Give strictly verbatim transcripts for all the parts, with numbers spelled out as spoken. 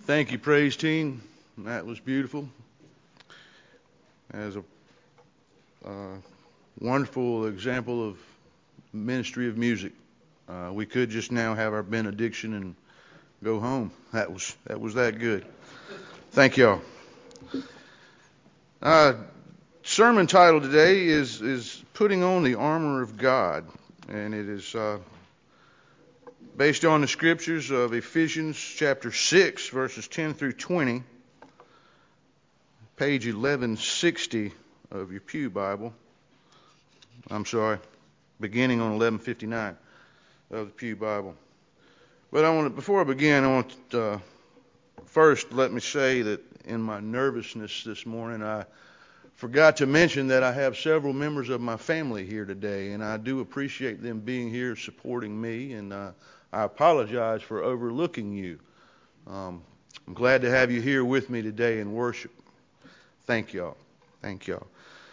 Thank you, praise team. That was beautiful. As a uh, wonderful example of ministry of music. Uh, we could just now have our benediction and go home. That was that was that good. Thank y'all. Uh, sermon title today is is putting on the armor of God, and it is uh, based on the scriptures of Ephesians chapter six, verses ten through twenty, page eleven sixty of your Pew Bible. I'm sorry, beginning on eleven fifty-nine of the Pew Bible. But I want to, before I begin, I want to uh, first let me say that in my nervousness this morning, I forgot to mention that I have several members of my family here today, and I do appreciate them being here supporting me, and uh, I apologize for overlooking you. Um, I'm glad to have you here with me today in worship. Thank y'all. Thank y'all.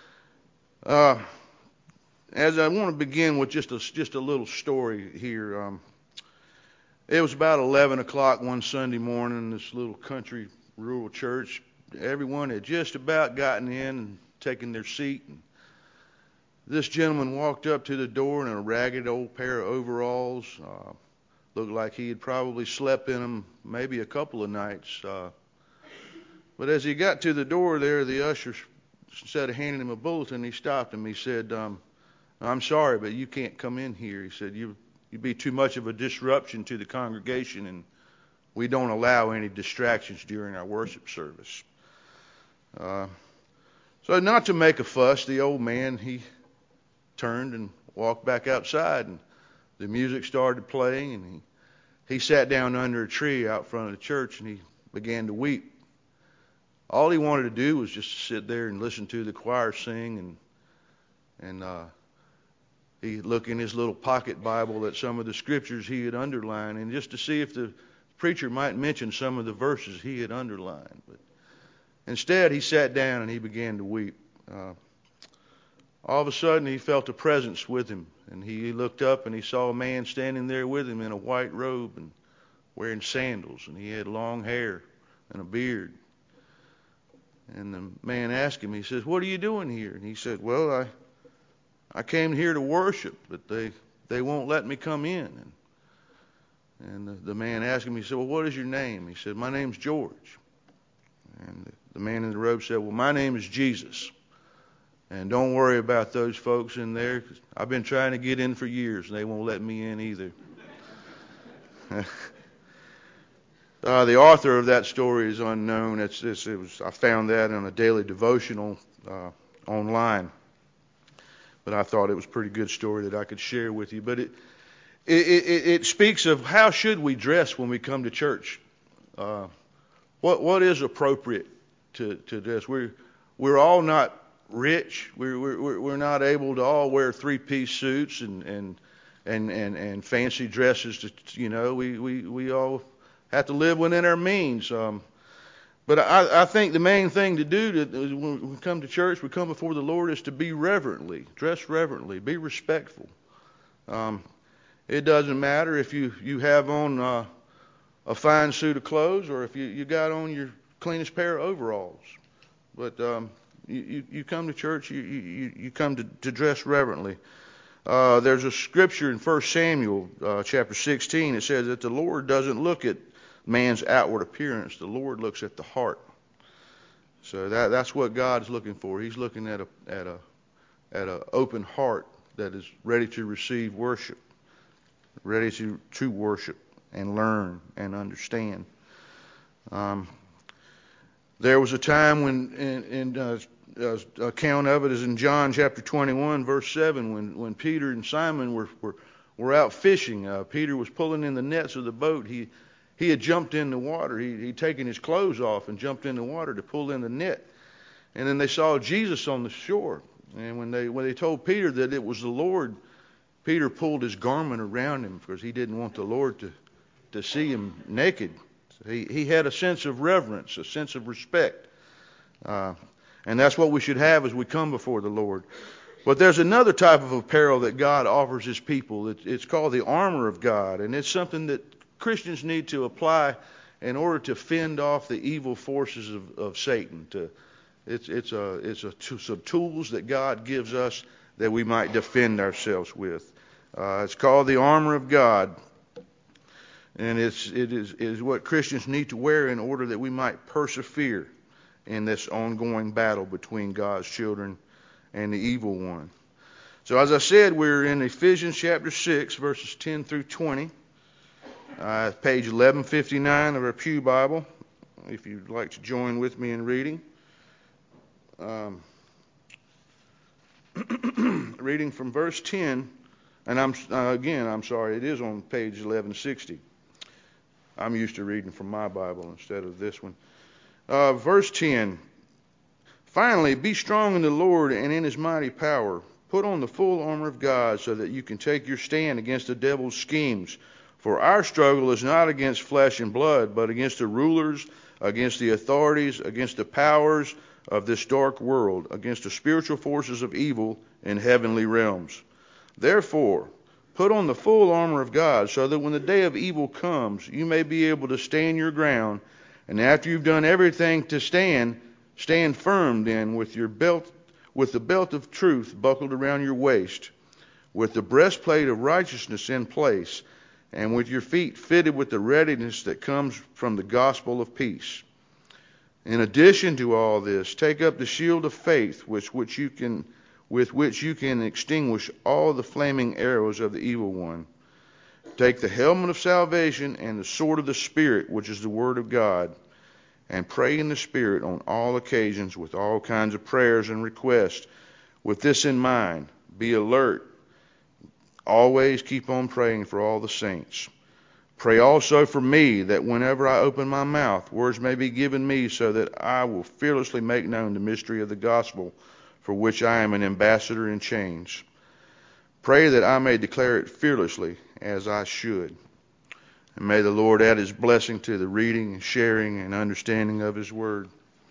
Uh, as I want to begin with just a, just a little story here. Um, it was about eleven o'clock one Sunday morning in this little country rural church. Everyone had just about gotten in and taken their seat. And this gentleman walked up to the door in a ragged old pair of overalls. Uh, looked like he had probably slept in them maybe a couple of nights. Uh, but as he got to the door there, the usher, instead of handing him a bulletin, he stopped him. He said, um, I'm sorry, but you can't come in here. He said, you, you'd be too much of a disruption to the congregation, and we don't allow any distractions during our worship service. Uh, so not to make a fuss, the old man, he turned and walked back outside, and the music started playing, and he, he sat down under a tree out front of the church, and he began to weep. All he wanted to do was just sit there and listen to the choir sing, and and uh, he looked in his little pocket Bible at some of the scriptures he had underlined, and just to see if the preacher might mention some of the verses he had underlined. But instead, he sat down and he began to weep. Uh, all of a sudden, he felt a presence with him, and he looked up and he saw a man standing there with him in a white robe and wearing sandals, and he had long hair and a beard. And the man asked him, he says, what are you doing here? And he said, well, I I came here to worship, but they, they won't let me come in. And, and the, the man asked him, he said, well, what is your name? He said, my name's George. And the, the man in the robe said, well, my name is Jesus. And don't worry about those folks in there, 'cause I've been trying to get in for years, and they won't let me in either. Uh, the author of that story is unknown. It's, it's, it was, I found that in a daily devotional uh, online. But I thought it was a pretty good story that I could share with you. But it it, it, it speaks of how should we dress when we come to church. Uh, what what is appropriate to, to dress? We're we're all not rich. We're we're we're not able to all wear three-piece suits and and and and, and fancy dresses. To, you know, we we we all have to live within our means. Um, but I, I think the main thing to do to, when we come to church, we come before the Lord, is to be reverently, dress reverently, be respectful. Um, it doesn't matter if you, you have on uh, a fine suit of clothes or if you, you got on your cleanest pair of overalls. But um, you, you, you come to church, you, you, you come to, to dress reverently. Uh, there's a scripture in First Samuel uh, chapter sixteen. It says that the Lord doesn't look at man's outward appearance. The Lord looks at the heart. So that that's what God's looking for. He's looking at a at a at a open heart that is ready to receive worship, ready to to worship and learn and understand. Um, there was a time when, in, in uh, uh, account of it is in John chapter twenty-one, verse seven, when when Peter and Simon were were, were out fishing. Uh, Peter was pulling in the nets of the boat. He He had jumped in the water. He, he'd taken his clothes off and jumped in the water to pull in the net. And then they saw Jesus on the shore. And when they when they told Peter that it was the Lord, Peter pulled his garment around him because he didn't want the Lord to, to see him naked. So he, he had a sense of reverence, a sense of respect. Uh, and that's what we should have as we come before the Lord. But there's another type of apparel that God offers his people. It, it's called the armor of God. And it's something that Christians need to apply in order to fend off the evil forces of, of Satan. To, it's it's a it's a t- some tools that God gives us that we might defend ourselves with. Uh, it's called the armor of God, and it's it is is what Christians need to wear in order that we might persevere in this ongoing battle between God's children and the evil one. So as I said, we're in Ephesians chapter six, verses ten through twenty. Uh, page eleven fifty-nine of our Pew Bible, if you'd like to join with me in reading. Um, reading from verse ten, and I'm uh, again, I'm sorry, it is on page eleven sixty. I'm used to reading from my Bible instead of this one. Uh, verse ten, finally, be strong in the Lord and in his mighty power. Put on the full armor of God so that you can take your stand against the devil's schemes. For our struggle is not against flesh and blood, but against the rulers, against the authorities, against the powers of this dark world, against the spiritual forces of evil in heavenly realms. Therefore, put on the full armor of God, so that when the day of evil comes, you may be able to stand your ground, and after you've done everything to stand, stand firm then with your belt, with the belt of truth buckled around your waist, with the breastplate of righteousness in place, and with your feet fitted with the readiness that comes from the gospel of peace. In addition to all this, take up the shield of faith, which, which you can, with which you can extinguish all the flaming arrows of the evil one. Take the helmet of salvation and the sword of the Spirit, which is the word of God, and pray in the Spirit on all occasions with all kinds of prayers and requests. With this in mind, be alert. Always keep on praying for all the saints. Pray also for me, that whenever I open my mouth, words may be given me, so that I will fearlessly make known the mystery of the gospel, for which I am an ambassador in chains. Pray that I may declare it fearlessly, as I should. And may the Lord add his blessing to the reading and sharing and understanding of his word.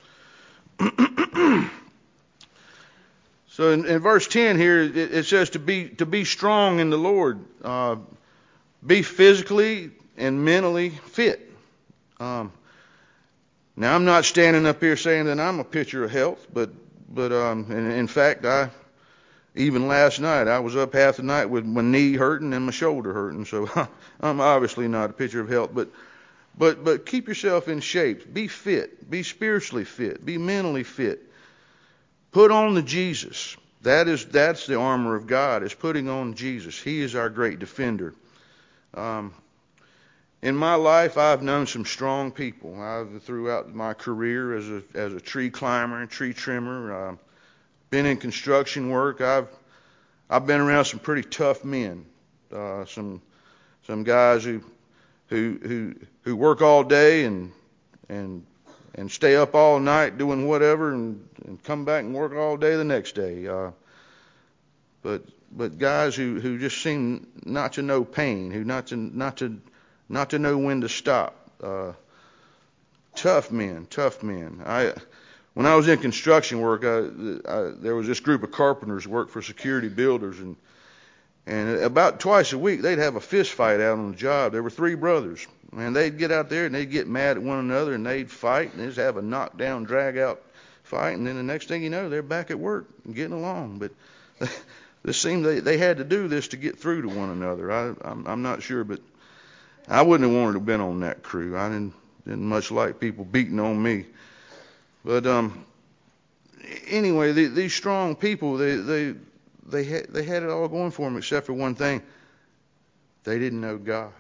So in, in verse ten here, it, it says to be to be strong in the Lord. Uh, be physically and mentally fit. Um, now, I'm not standing up here saying that I'm a picture of health, but but um, in, in fact, I even last night I was up half the night with my knee hurting and my shoulder hurting. So I'm obviously not a picture of health, but but but keep yourself in shape. Be fit. Be spiritually fit. Be mentally fit. Put on the Jesus. That is that's the armor of God. Is putting on Jesus. He is our great defender. Um, in my life, I've known some strong people. I've throughout my career as a as a tree climber and tree trimmer. Uh, been in construction work. I've I've been around some pretty tough men. Uh, some some guys who who who who work all day and and and stay up all night doing whatever, and, and come back and work all day the next day. Uh, but but guys who, who just seem not to know pain, who not to not to not to know when to stop. Uh, tough men, tough men. I when I was in construction work, I, I, there was this group of carpenters who worked for security builders, and and about twice a week they'd have a fist fight out on the job. There were three brothers. And they'd get out there and they'd get mad at one another and they'd fight and they'd have a knockdown, drag out fight. And then the next thing you know, they're back at work and getting along. But this seemed they, they had to do this to get through to one another. I, I'm, I'm not sure, but I wouldn't have wanted to have been on that crew. I didn't, didn't much like people beating on me. But um, anyway, the, these strong people, they they they had, they had it all going for them except for one thing. They didn't know God.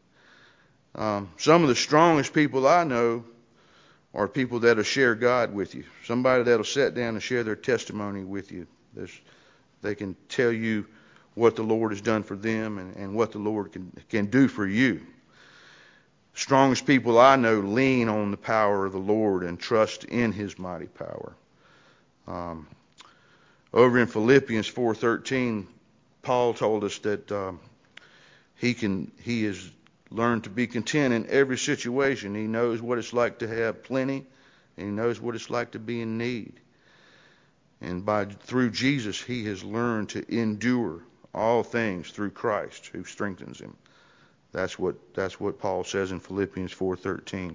Um, some of the strongest people I know are people that'll share God with you. Somebody that'll sit down and share their testimony with you. There's, they can tell you what the Lord has done for them and, and what the Lord can, can do for you. Strongest people I know lean on the power of the Lord and trust in his mighty power. Um, over in Philippians four thirteen, Paul told us that um, he can he is learn to be content in every situation. He knows what it's like to have plenty, and he knows what it's like to be in need. And by through Jesus, he has learned to endure all things through Christ, who strengthens him. That's what that's what Paul says in Philippians four thirteen.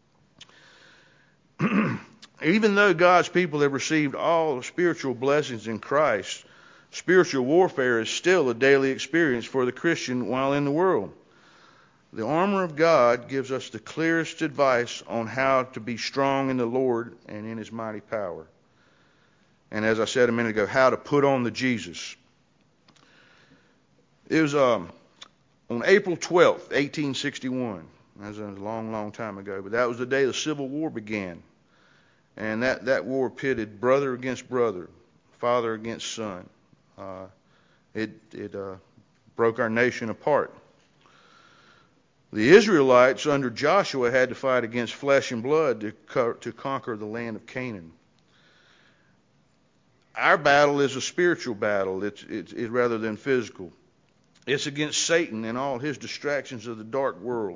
Even though God's people have received all the spiritual blessings in Christ, spiritual warfare is still a daily experience for the Christian while in the world. The armor of God gives us the clearest advice on how to be strong in the Lord and in His mighty power. And as I said a minute ago, how to put on the Jesus. It was um, on April twelfth, eighteen sixty-one. That was a long, long time ago. But that was the day the Civil War began. And that, that war pitted brother against brother, father against son. Uh, it it uh, broke our nation apart. The Israelites under Joshua had to fight against flesh and blood to, co- to conquer the land of Canaan. Our battle is a spiritual battle. It's, it's, it's rather than physical. It's against Satan and all his distractions of the dark world.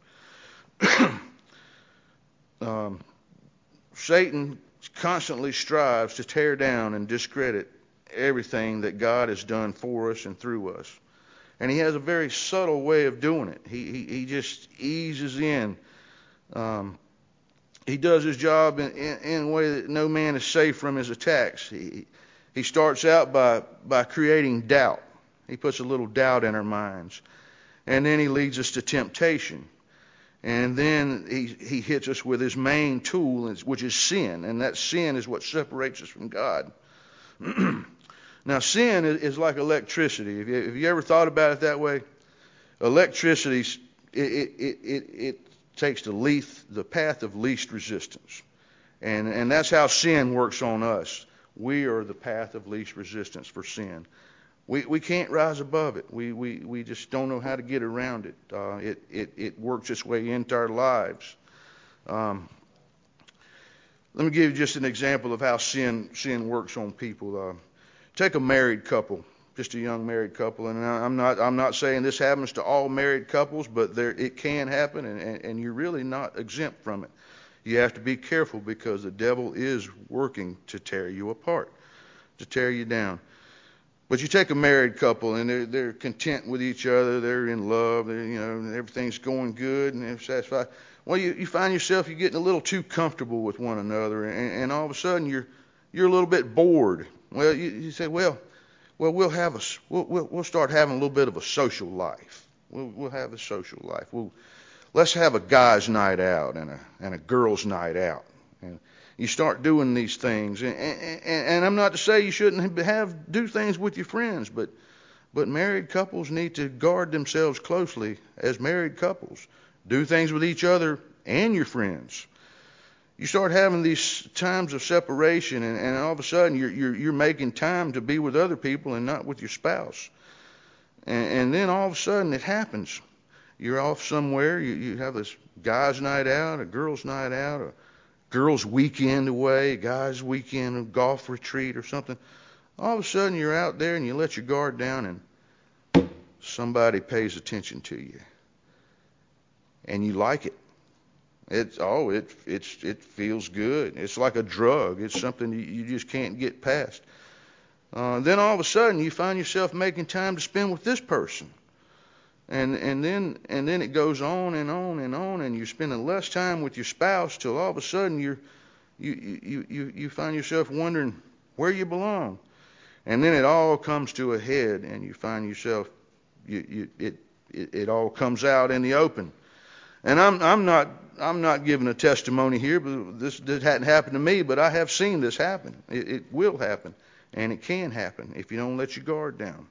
um, Satan constantly strives to tear down and discredit everything that God has done for us and through us. And he has a very subtle way of doing it. He he, he just eases in. Um, he does his job in, in, in a way that no man is safe from his attacks. He he starts out by, by creating doubt. He puts a little doubt in our minds. And then he leads us to temptation. And then he, he hits us with his main tool, which is sin. And that sin is what separates us from God. Now, sin is, is like electricity. Have you, have you ever thought about it that way? Electricity, it, it, it, it, it takes the, least, the path of least resistance. And, and that's how sin works on us. We are the path of least resistance for sin. We we can't rise above it. We we, we just don't know how to get around it. Uh, it, it. It works its way into our lives. Um, let me give you just an example of how sin sin works on people. Uh, take a married couple, just a young married couple, and I'm not I'm not saying this happens to all married couples, but there it can happen, and, and, and you're really not exempt from it. You have to be careful because the devil is working to tear you apart, to tear you down. But you take a married couple and they're, they're content with each other, they're in love, they're, you know, everything's going good and they're satisfied. Well, you, you find yourself you're getting a little too comfortable with one another, and, and all of a sudden you're you're a little bit bored. Well, you, you say, well, well, we'll have a we'll, we'll we'll start having a little bit of a social life. We'll we'll have a social life. We'll let's have a guy's night out and a and a girl's night out. And you start doing these things, and, and, and I'm not to say you shouldn't have do things with your friends, but but married couples need to guard themselves closely as married couples. Do things with each other and your friends. You start having these times of separation, and, and all of a sudden you're, you're you're making time to be with other people and not with your spouse. And, and then all of a sudden it happens. You're off somewhere. You, you have this guy's night out, a girl's night out, a girls' weekend away, guys' weekend, a golf retreat or something. All of a sudden you're out there and you let your guard down and somebody pays attention to you. And you like it. It's oh, it it's it feels good. It's like a drug. It's something you, you just can't get past. Uh, then all of a sudden you find yourself making time to spend with this person. And and then and then it goes on and on and on, and you're spending less time with your spouse till all of a sudden you're you you you you find yourself wondering where you belong, and then it all comes to a head, and you find yourself you, you it, it it all comes out in the open. And I'm I'm not I'm not giving a testimony here, but this, this hadn't happened to me, but I have seen this happen. It, it will happen, and it can happen if you don't let your guard down.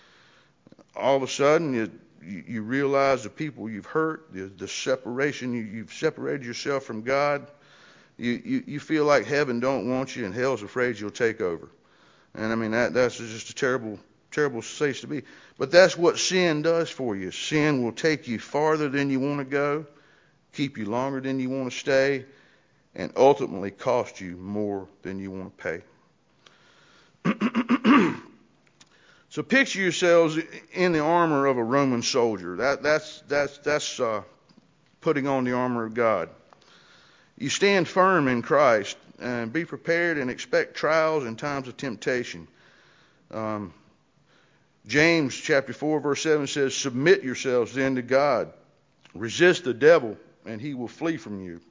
All of a sudden you. You, you realize the people you've hurt, the, the separation, you, you've separated yourself from God. You, you, you feel like heaven don't want you and hell's afraid you'll take over. And I mean, that that's just a terrible, terrible place to be. But that's what sin does for you. Sin will take you farther than you want to go, keep you longer than you want to stay, and ultimately cost you more than you want to pay. So picture yourselves in the armor of a Roman soldier. That, that's that's that's uh, putting on the armor of God. You stand firm in Christ and be prepared and expect trials and times of temptation. Um, James chapter four verse seven says, submit yourselves then to God. Resist the devil and he will flee from you.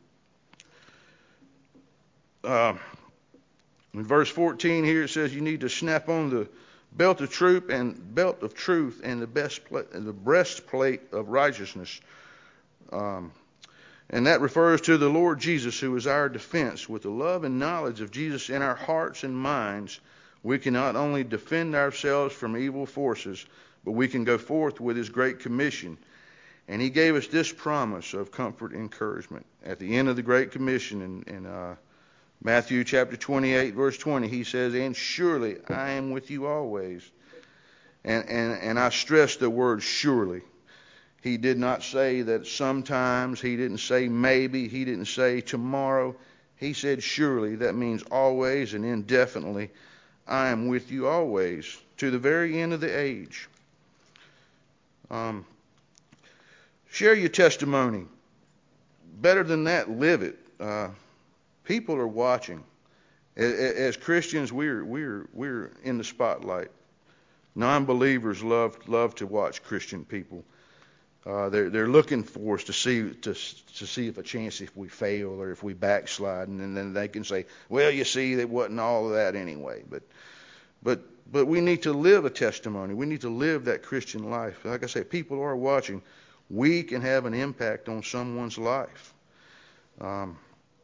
Uh, in verse fourteen here it says you need to snap on the belt of truth and belt of truth and the best pla- the breastplate of righteousness. Um, and that refers to the Lord Jesus, who is our defense. With the love and knowledge of Jesus in our hearts and minds, we can not only defend ourselves from evil forces, but we can go forth with his great commission. And he gave us this promise of comfort and encouragement. At the end of the Great Commission in, in uh, Matthew chapter twenty-eight, verse twenty, he says, and surely I am with you always. And, and, and I stress the word surely. He did not say that sometimes. He didn't say maybe. He didn't say tomorrow. He said surely. That means always and indefinitely. I am with you always to the very end of the age. Um, share your testimony. Better than that, live it. Uh, people are watching. As Christians, we're we're we're in the spotlight. Non-believers love love to watch Christian people. Uh, they're they're looking for us to see to to see if a chance if we fail or if we backslide, and then they can say, well, you see, it wasn't all of that anyway. But but but we need to live a testimony. We need to live that Christian life. Like I say, people are watching. We can have an impact on someone's life um,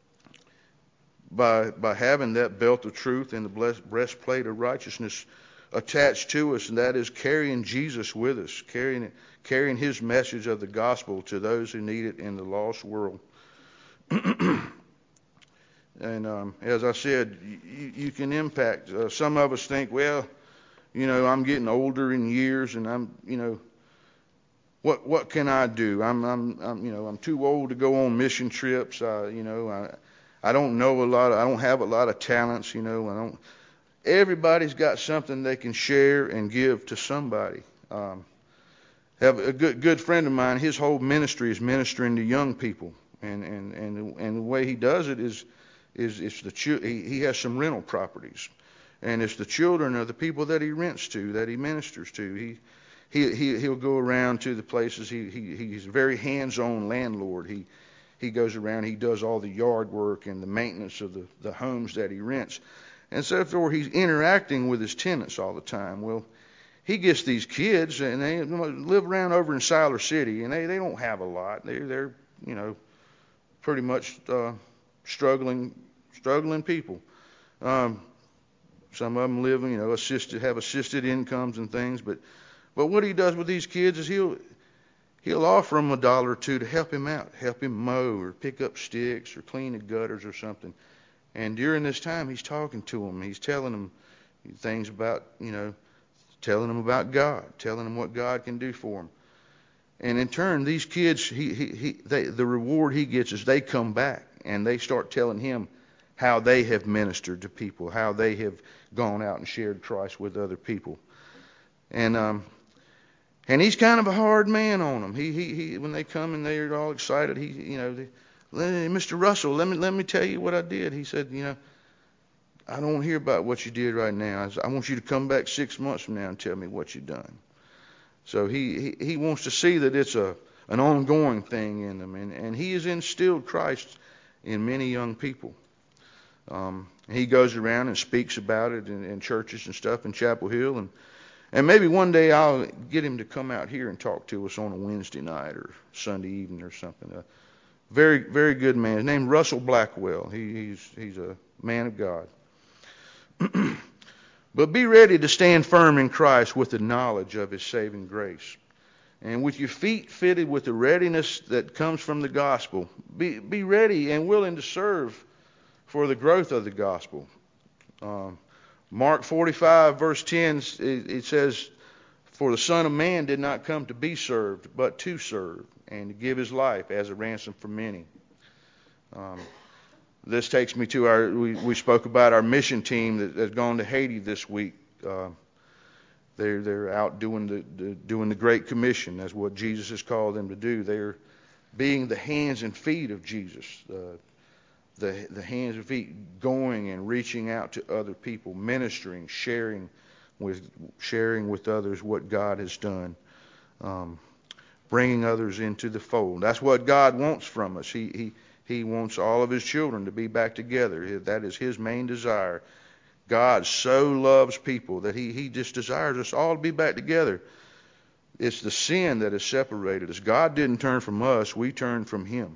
by by having that belt of truth and the breastplate of righteousness attached to us, and that is carrying Jesus with us, carrying it, carrying his message of the gospel to those who need it in the lost world. And um, as I said, you, you can impact. Uh, some of us think, well, you know, I'm getting older in years, and I'm, you know, what what can I do? I'm, I'm, I'm you know, I'm too old to go on mission trips. Uh, you know, I, I don't know a lot. Of, I don't have a lot of talents. You know, I don't. Everybody's got something they can share and give to somebody. Um, have a good good friend of mine. His whole ministry is ministering to young people, and and and and the way he does it is is it's the he, he has some rental properties, and it's the children of the people that he rents to that he ministers to. He he, he he'll go around to the places. He, he he's a very hands-on landlord. He he goes around. He does all the yard work and the maintenance of the the homes that he rents. And so therefore he's interacting with his tenants all the time. Well, he gets these kids, and they live around over in Siler City, and they, they don't have a lot. They're, they're you know, pretty much uh, struggling struggling people. Um, some of them live, you know, assisted have assisted incomes and things. But but what he does with these kids is he'll he'll offer them a dollar or two to help him out, help him mow or pick up sticks or clean the gutters or something. And during this time, he's talking to them. He's telling them things about, you know, telling them about God, telling them what God can do for them. And in turn, these kids, he, he, he, they, the reward he gets is they come back and they start telling him how they have ministered to people, how they have gone out and shared Christ with other people. And um, and he's kind of a hard man on them. He he he. When they come and they're all excited, he you know. They, Mister Russell, let me let me tell you what I did. He said, you know, I don't want to hear about what you did right now. I, said, I want you to come back six months from now and tell me what you've done. So he, he, he wants to see that it's a an ongoing thing in them, and, and he has instilled Christ in many young people. Um, he goes around and speaks about it in, in churches and stuff in Chapel Hill, and and maybe one day I'll get him to come out here and talk to us on a Wednesday night or Sunday evening or something. Uh, Very, very good man. His name's Russell Blackwell. He, he's he's a man of God. But be ready to stand firm in Christ with the knowledge of his saving grace. And with your feet fitted with the readiness that comes from the gospel, be, be ready and willing to serve for the growth of the gospel. Um, Mark forty-five, verse ten, it, it says, for the Son of Man did not come to be served, but to serve, and to give his life as a ransom for many. Um, this takes me to our, we, we spoke about our mission team that has gone to Haiti this week. Uh, they're, they're out doing the, the, doing the Great Commission. That's what Jesus has called them to do. They're being the hands and feet of Jesus. Uh, the, the hands and feet going and reaching out to other people, ministering, sharing with sharing with others what God has done, um, bringing others into the fold. That's what God wants from us. He he he wants all of his children to be back together. That is his main desire. God so loves people that he he just desires us all to be back together. It's the sin that has separated us. God didn't turn from us. We turned from him.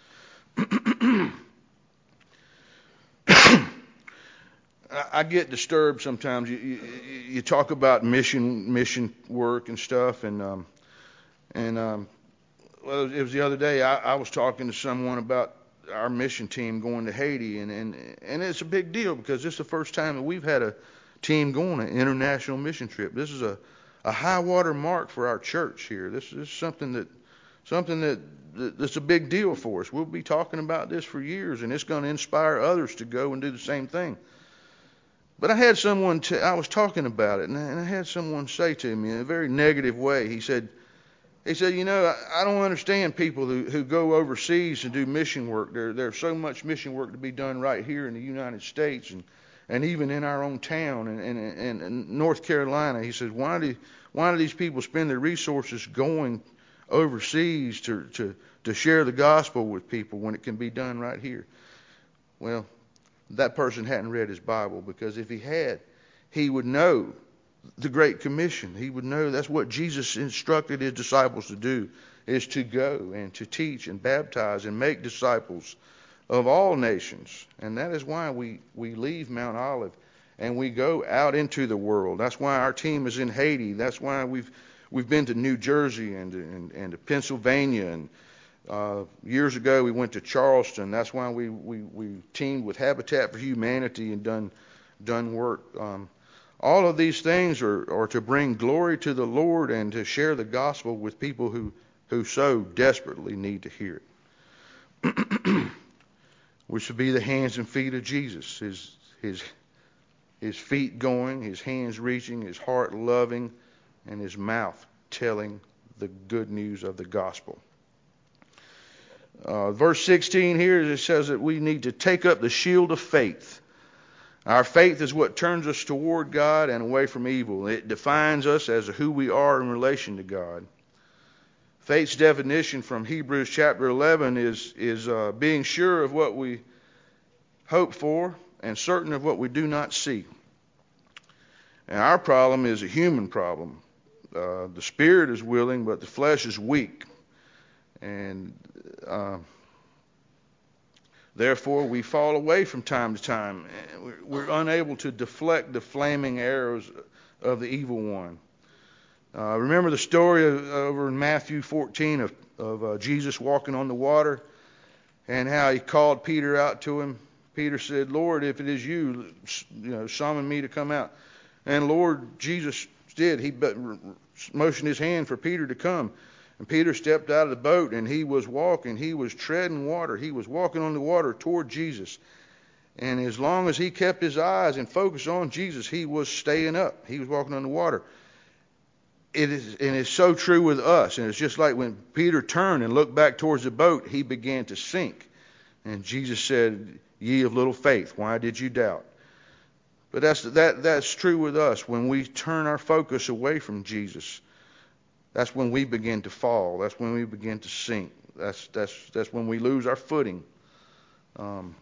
I get disturbed sometimes. You, you, you talk about mission mission work and stuff, and um, and um, well, it was the other day. I, I was talking to someone about our mission team going to Haiti, and, and and it's a big deal because this is the first time that we've had a team going an international mission trip. This is a, a high water mark for our church here. This is something that something that, that that's a big deal for us. We'll be talking about this for years, and it's going to inspire others to go and do the same thing. But I had someone, t- I was talking about it, and I, and I had someone say to me in a very negative way, he said, he said, you know, I, I don't understand people who, who go overseas and do mission work. There, there's so much mission work to be done right here in the United States and, and even in our own town and, and, and, and North Carolina. He says, why do, why do these people spend their resources going overseas to, to, to share the gospel with people when it can be done right here? Well, that person hadn't read his Bible, because if he had, he would know the Great Commission. He would know that's what Jesus instructed his disciples to do, is to go and to teach and baptize and make disciples of all nations. And that is why we, we leave Mount Olive and we go out into the world. That's why our team is in Haiti. That's why we've we've been to New Jersey and and, and to Pennsylvania, and Uh, years ago, we went to Charleston. That's why we, we, we teamed with Habitat for Humanity and done done work. Um, all of these things are, are to bring glory to the Lord and to share the gospel with people who, who so desperately need to hear it. We should be the hands and feet of Jesus. His his his feet going, his hands reaching, his heart loving, and his mouth telling the good news of the gospel. Uh, verse sixteen here, it says that we need to take up the shield of faith. Our faith is what turns us toward God and away from evil. It defines us as who we are in relation to God. Faith's definition from Hebrews chapter eleven is, is uh, being sure of what we hope for and certain of what we do not see. And our problem is a human problem. Uh, the spirit is willing, but the flesh is weak. And uh, therefore, we fall away from time to time. We're, we're unable to deflect the flaming arrows of the evil one. Uh, remember the story of, over in Matthew fourteen of, of uh, Jesus walking on the water, and how he called Peter out to him. Peter said, "Lord, if it is you, you know, summon me to come out." And Lord Jesus did. He motioned his hand for Peter to come. And Peter stepped out of the boat, and he was walking. He was treading water. He was walking on the water toward Jesus. And as long as he kept his eyes and focused on Jesus, he was staying up. He was walking on the water. It is, and it's so true with us. And it's just like when Peter turned and looked back towards the boat, he began to sink. And Jesus said, "Ye of little faith, why did you doubt?" But that's that that's true with us. When we turn our focus away from Jesus, that's when we begin to fall. That's when we begin to sink. That's that's that's when we lose our footing. Um,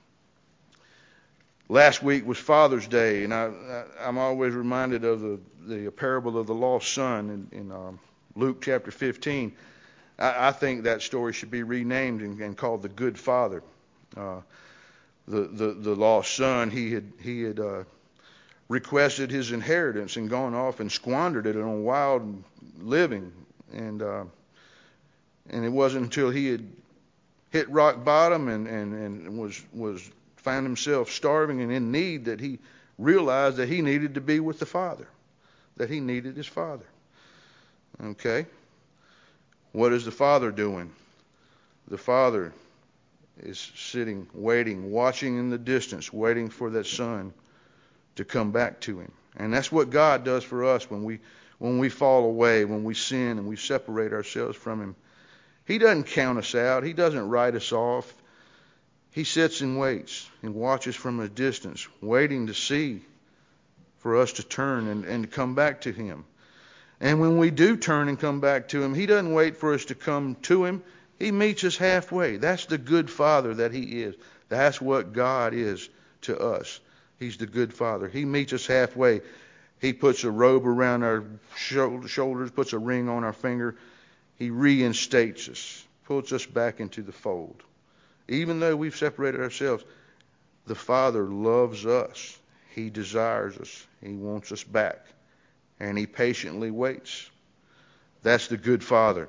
last week was Father's Day, and I, I, I'm always reminded of the, the parable of the lost son in, in um, Luke chapter fifteen. I, I think that story should be renamed and, and called the Good Father. Uh, the, the the lost son, he had he had uh, requested his inheritance and gone off and squandered it on wild living. And uh, and it wasn't until he had hit rock bottom and, and, and was was found himself starving and in need that he realized that he needed to be with the Father, that he needed his Father. Okay? What is the Father doing? The Father is sitting, waiting, watching in the distance, waiting for that Son to come back to him. And that's what God does for us when we when we fall away, when we sin and we separate ourselves from him. He doesn't count us out. He doesn't write us off. He sits and waits and watches from a distance, waiting to see for us to turn and, and to come back to Him. And when we do turn and come back to Him, He doesn't wait for us to come to Him. He meets us halfway. That's the good Father that He is. That's what God is to us. He's the good Father. He meets us halfway. He puts a robe around our shoulders, puts a ring on our finger. He reinstates us, puts us back into the fold. Even though we've separated ourselves, the Father loves us. He desires us. He wants us back. And He patiently waits. That's the good Father.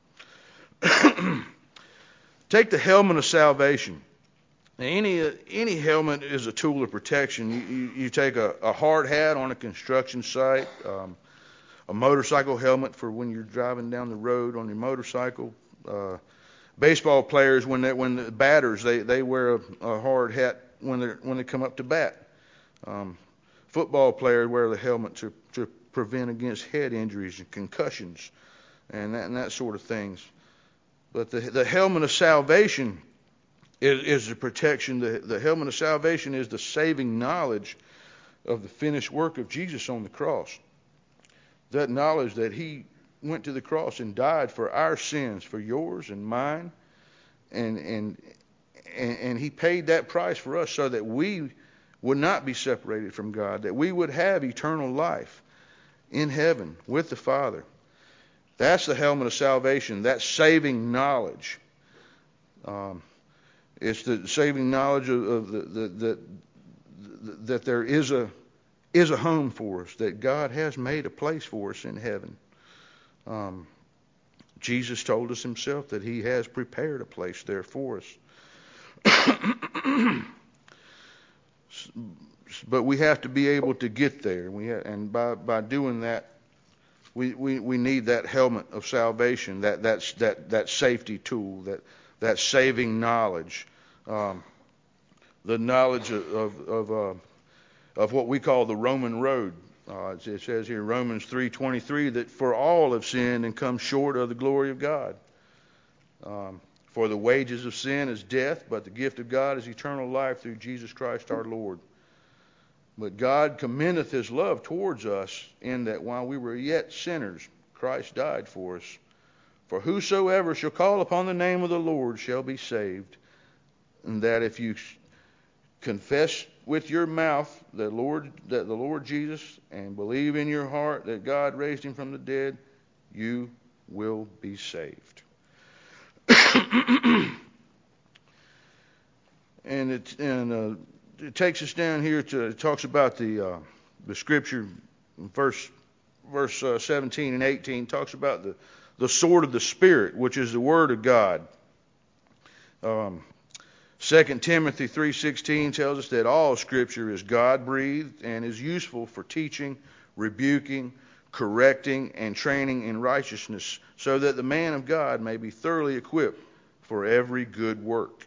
Take the helmet of salvation. Now, any uh, any helmet is a tool of protection. You, you, you take a, a hard hat on a construction site, um, a motorcycle helmet for when you're driving down the road on your motorcycle. Uh, baseball players, when they when the batters, they, they wear a, a hard hat when they when they come up to bat. Um, football players wear the helmet to to prevent against head injuries and concussions, and that and that sort of things. But the the helmet of salvation is, is the protection. The, the helmet of salvation is the saving knowledge of the finished work of Jesus on the cross. That knowledge that He went to the cross and died for our sins, for yours and mine, and and and, and He paid that price for us so that we would not be separated from God, that we would have eternal life in heaven with the Father. That's the helmet of salvation. That saving knowledge. Um, it's the saving knowledge of, of the, the, the, the, that there is a is a home for us. That God has made a place for us in heaven. Um, Jesus told us Himself that He has prepared a place there for us. But we have to be able to get there. We have, and by by doing that, We, we, we need that helmet of salvation, that that's, that that safety tool, that that saving knowledge, um, the knowledge of of of, uh, of what we call the Roman road. Uh, it, it says here, Romans three twenty-three, that for all have sinned and come short of the glory of God. Um, for the wages of sin is death, but the gift of God is eternal life through Jesus Christ our Lord. But God commendeth His love towards us in that while we were yet sinners, Christ died for us. For whosoever shall call upon the name of the Lord shall be saved. And that if you confess with your mouth that Lord, that the Lord Jesus, and believe in your heart that God raised Him from the dead, you will be saved. and it and. Uh, It takes us down here to, it talks about the uh, the scripture, verse verse uh, seventeen and eighteen, talks about the, the sword of the Spirit, which is the Word of God. Um, Second Timothy three sixteen tells us that all Scripture is God-breathed and is useful for teaching, rebuking, correcting, and training in righteousness, so that the man of God may be thoroughly equipped for every good work.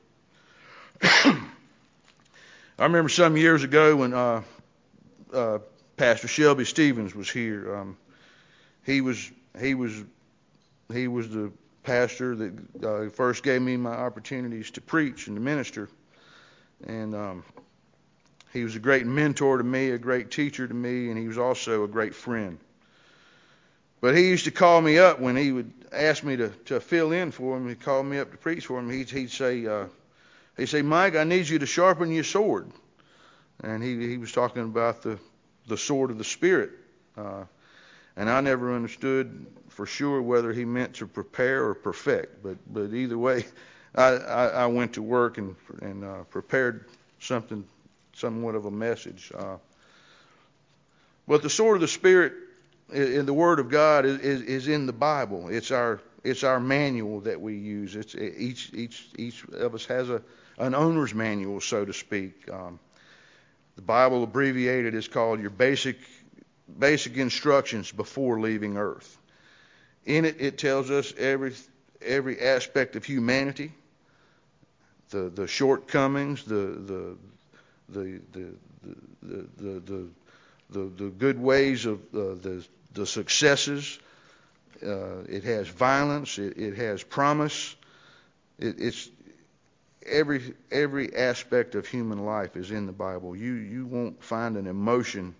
I remember some years ago when uh, uh, Pastor Shelby Stevens was here. Um, he was he was he was the pastor that uh, first gave me my opportunities to preach and to minister, and um, he was a great mentor to me, a great teacher to me, and he was also a great friend. But he used to call me up when he would ask me to, to fill in for him. He'd call me up to preach for him. He'd, he'd say. Uh, He said, Mike, I need you to sharpen your sword. And he, he was talking about the, the sword of the Spirit. Uh, and I never understood for sure whether he meant to prepare or perfect. But but either way, I, I, I went to work and, and uh, prepared something, somewhat of a message. Uh, but the sword of the Spirit in the Word of God is, is, is in the Bible. It's our it's our manual that we use. It's each each each of us has a an owner's manual, so to speak. Um, the Bible abbreviated is called your basic basic instructions before leaving Earth. In it, it tells us every every aspect of humanity, the the shortcomings, the the the the the the the, the, the good ways of uh, the the successes. Uh, it has violence. It, it has promise. It, it's every every aspect of human life is in the Bible. You you won't find an emotion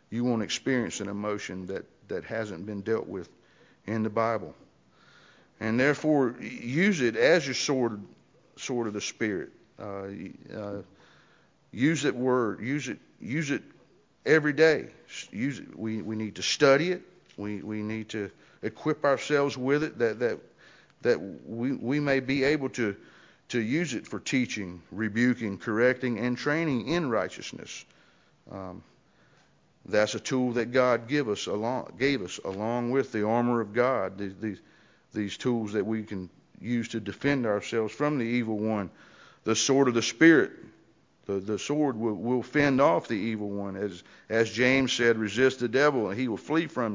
you won't experience an emotion that, that hasn't been dealt with in the Bible. And therefore, use it as your sword, sword of the Spirit. Uh, uh, use that word. Use it. Use it every day. Use it. We we need to study it. We we need to equip ourselves with it, that that that we we may be able to to use it for teaching, rebuking, correcting, and training in righteousness. Um, that's a tool that God give us along gave us along with the armor of God. These, these these tools that we can use to defend ourselves from the evil one. The sword of the Spirit. The, the sword will, will fend off the evil one. As, as James said, resist the devil and he will flee from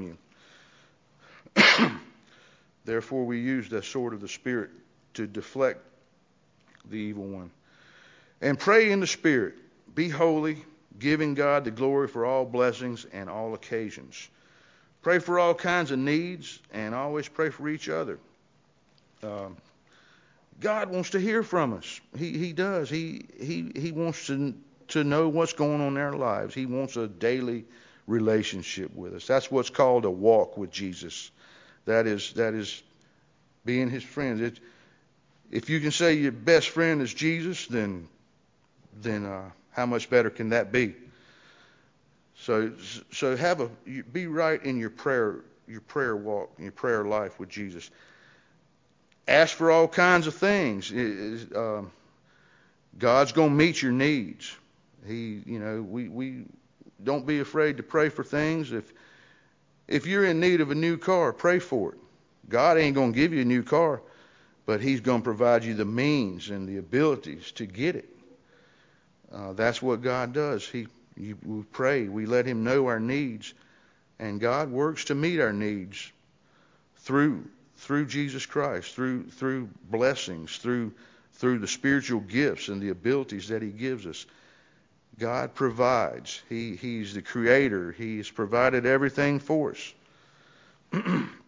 you. Therefore, we use the sword of the Spirit to deflect the evil one. And pray in the Spirit. Be holy, giving God the glory for all blessings and all occasions. Pray for all kinds of needs and always pray for each other. Um, God wants to hear from us. He he does. He he he wants to to know what's going on in our lives. He wants a daily relationship with us. That's what's called a walk with Jesus. That is that is being his friend. It, if you can say your best friend is Jesus, then then uh, how much better can that be? So so have a be right in your prayer your prayer walk, your prayer life with Jesus. Ask for all kinds of things. It, um, God's going to meet your needs. He, you know, we, we don't be afraid to pray for things. If if you're in need of a new car, pray for it. God ain't going to give you a new car, but He's going to provide you the means and the abilities to get it. Uh, that's what God does. He, you, we pray, we let Him know our needs, and God works to meet our needs through. Through Jesus Christ, through through blessings, through through the spiritual gifts and the abilities that He gives us. God provides. He He's the Creator. He's provided everything for us.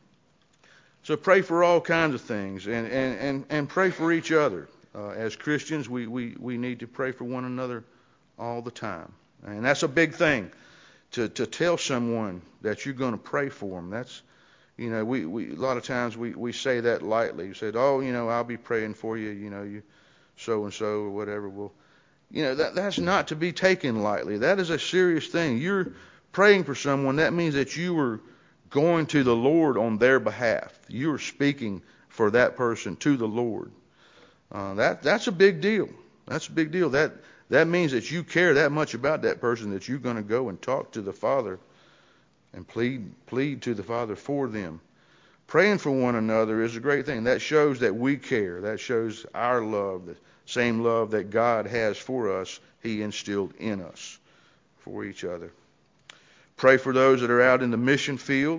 So pray for all kinds of things, and and and, and pray for each other. Uh, as Christians, we, we we need to pray for one another all the time, and that's a big thing. To to tell someone that you're going to pray for them. That's You know, we, we a lot of times we, we say that lightly. We said, oh, you know, I'll be praying for you, you know, you so and so or whatever. Well, you know, that that's not to be taken lightly. That is a serious thing. You're praying for someone. That means that you are going to the Lord on their behalf. You are speaking for that person to the Lord. Uh, that that's a big deal. That's a big deal. That that means that you care that much about that person that you're going to go and talk to the Father and plead plead to the Father for them. Praying for one another is a great thing. That shows that we care. That shows our love, the same love that God has for us, He instilled in us for each other. Pray for those that are out in the mission field.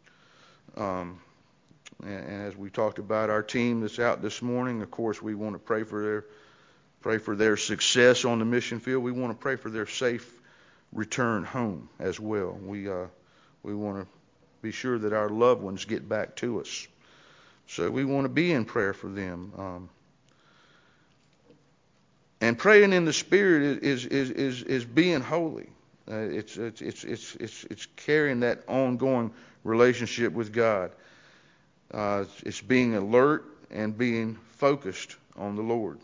Um, and, and as we talked about our team that's out this morning, of course, we want to pray for their pray for their success on the mission field. We want to pray for their safe return home as well. We uh, We want to be sure that our loved ones get back to us. So we want to be in prayer for them. Um, and praying in the Spirit is is is is being holy. Uh, it's, it's it's it's it's it's carrying that ongoing relationship with God. Uh, it's, it's being alert and being focused on the Lord.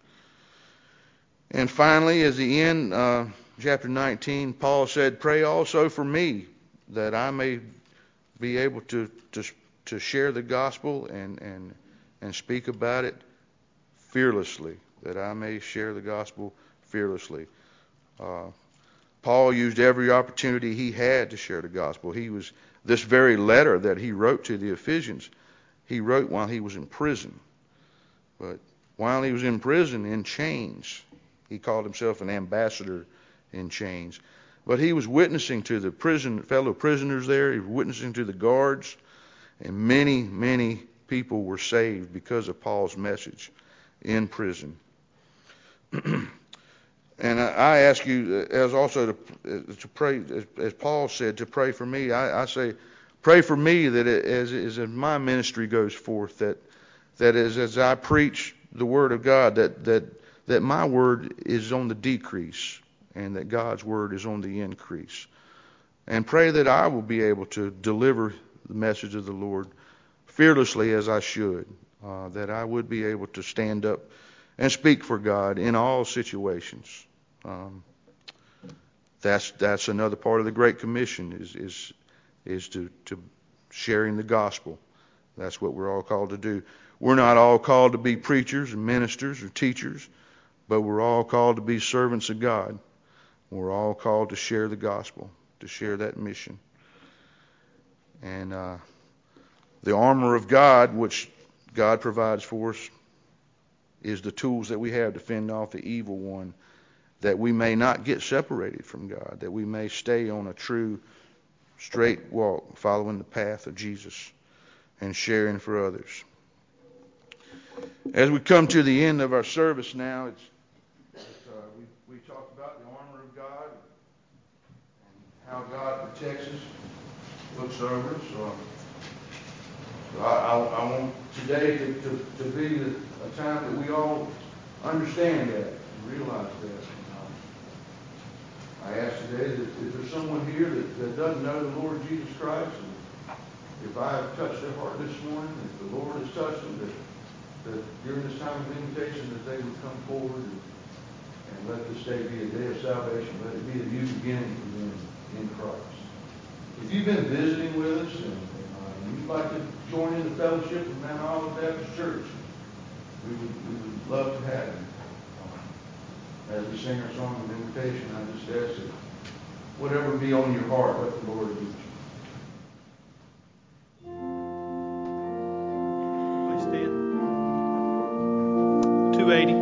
And finally, as the end, uh, chapter nineteen, Paul said, "Pray also for me, that I may be able to, to to share the gospel and, and and speak about it fearlessly, that I may share the gospel fearlessly." Uh, Paul used every opportunity he had to share the gospel. He was this very letter that he wrote to the Ephesians, he wrote while he was in prison. But while he was in prison, in chains, he called himself an ambassador in chains. But he was witnessing to the prison fellow prisoners there. He was witnessing to the guards. And many, many people were saved because of Paul's message in prison. And I ask you, as also to, to pray, as Paul said, to pray for me. I, I say, pray for me that it, as, as my ministry goes forth, that that as, as I preach the Word of God, that that that my word is on the decrease, and that God's word is on the increase. and pray that I will be able to deliver the message of the Lord fearlessly as I should, uh, that I would be able to stand up and speak for God in all situations. Um, that's that's another part of the Great Commission is is is to, to sharing the gospel. That's what we're all called to do. We're not all called to be preachers and ministers or teachers, but we're all called to be servants of God. We're all called to share the gospel, to share that mission. And uh, the armor of God, which God provides for us, is the tools that we have to fend off the evil one, that we may not get separated from God, that we may stay on a true, straight walk, following the path of Jesus and sharing for others. As we come to the end of our service now, it's, it's uh, we, we talked about the armor of God and how God protects us, looks over us. So, so I, I, I want today to, to, to be the, a time that we all understand that and realize that. I ask today that if there's someone here that, that doesn't know the Lord Jesus Christ, and if I have touched their heart this morning, if the Lord has touched them, that, that during this time of invitation that they would come forward and, and let this day be a day of salvation, let it be a new beginning for them in Christ. If you've been visiting with us and uh, you'd like to join in the fellowship of Mount Olive Baptist Church, we would, we would love to have you. As we sing our song of invitation, I just ask that whatever be on your heart, let the Lord lead you. Please stand. two eighty.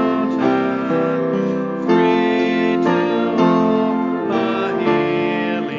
Healing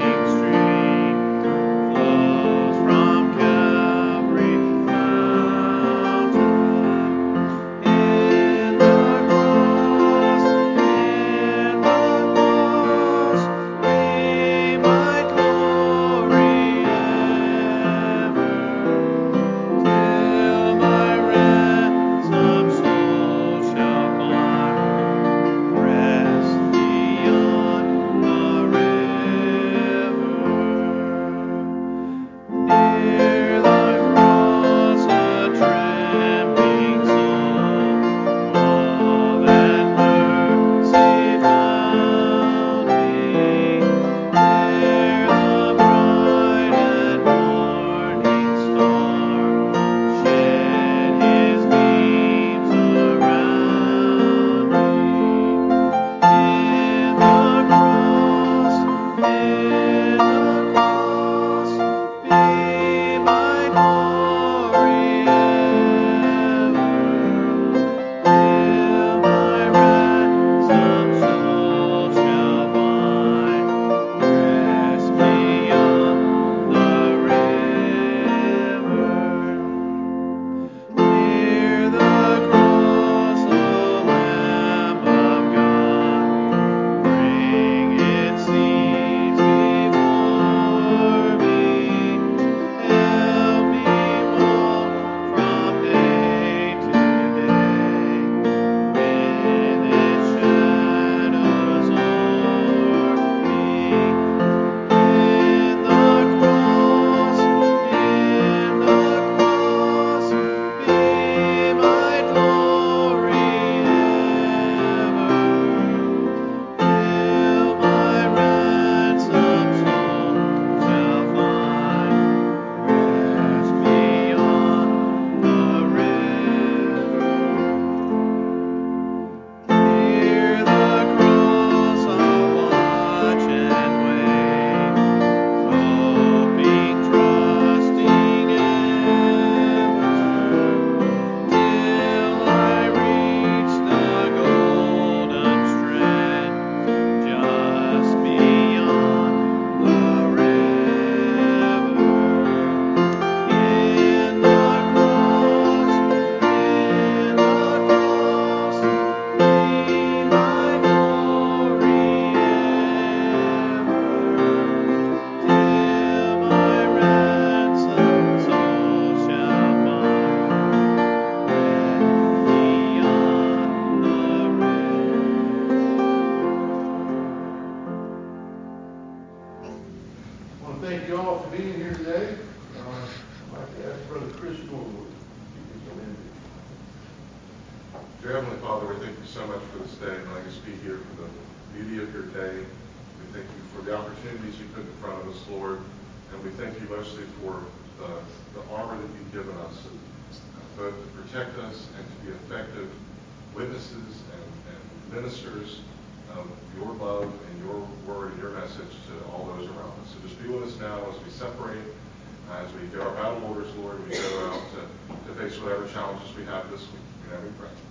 Dear Heavenly Father, we thank you so much for this day and letting us be here for the beauty of your day. We thank you for the opportunities you put in front of us, Lord. And we thank you mostly for the, the armor that you've given us, both to protect us and to be effective witnesses and, and ministers of your love and your word and your message to all those around us. So just be with us now as we separate, uh, as we get our battle orders, Lord, and we go out to, to face whatever challenges we have this week. We know we pray.